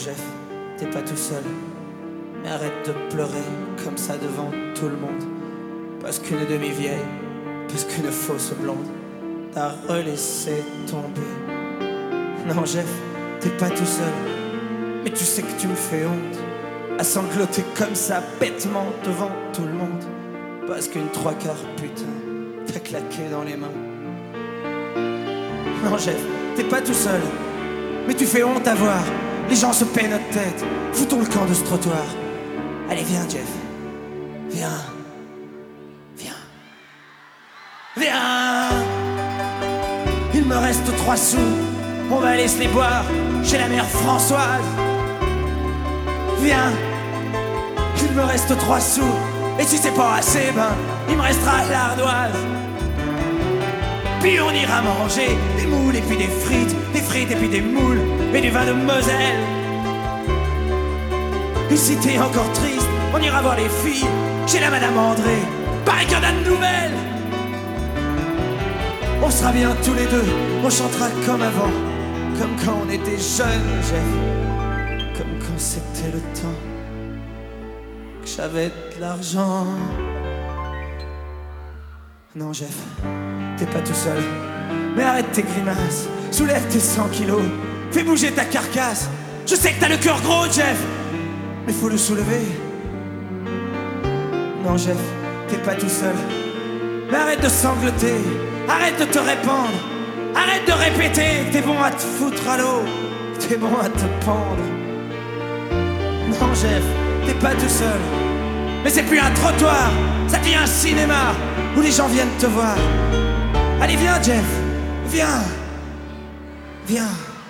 Jeff, t'es pas tout seul. Mais arrête de pleurer comme ça devant tout le monde. Parce qu'une demi-vieille, parce qu'une fausse blonde t'a relaissé tomber. Non Jeff, t'es pas tout seul. Mais tu sais que tu me fais honte à sangloter comme ça bêtement devant tout le monde. Parce qu'une trois quarts putain t'a claqué dans les mains. Non Jeff, t'es pas tout seul. Mais tu fais honte à voir. Les gens se paient notre tête. Foutons le camp de ce trottoir. Allez viens Jeff. Viens. Viens. Viens. Il me reste 3 sous. On va aller se les boire chez la mère Françoise. Viens. Il me reste 3 sous. Et si c'est pas assez, ben il me restera l'ardoise. Puis on ira manger des moules et puis des frites et puis des moules et du vin de Moselle. Et si t'es encore triste, on ira voir les filles chez la Madame André. Pareil qu'il y en a de nouvelles. On sera bien tous les deux, on chantera comme avant, comme quand on était jeunes, Jeff. Comme quand c'était le temps que j'avais de l'argent. Non Jeff, t'es pas tout seul. Mais arrête tes grimaces, soulève tes 100 kilos, fais bouger ta carcasse. Je sais que t'as le cœur gros Jeff, mais faut le soulever. Non Jeff, t'es pas tout seul. Mais arrête de sangloter, arrête de te répandre, arrête de répéter que t'es bon à te foutre à l'eau, que t'es bon à te pendre. Non Jeff, t'es pas tout seul. Mais c'est plus un trottoir, ça devient un cinéma où les gens viennent te voir. Allez viens Jeff, viens. Viens.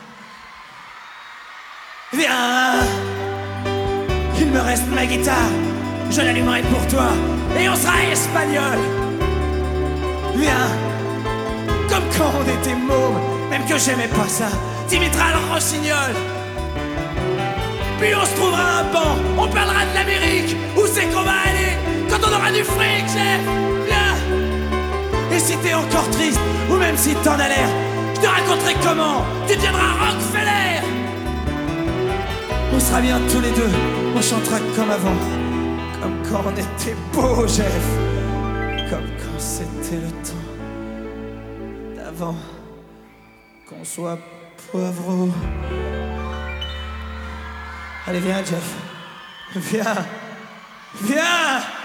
Viens. Il me reste ma guitare, je l'allumerai pour toi et on sera espagnol. Viens. Comme quand on était mômes, même que j'aimais pas ça, t'imiteras le rossignol. Puis on se trouvera un banc, on parlera de l'Amérique. Où c'est qu'on va aller quand on aura du fric, Jeff? Viens. Et si t'es encore triste, ou même si t'en as l'air, je te raconterai comment tu deviendras Rockefeller. On sera bien tous les deux, on chantera comme avant, comme quand on était beaux, Jeff. Comme quand c'était le temps d'avant qu'on soit poivreaux. Allez viens Jeff, viens, viens.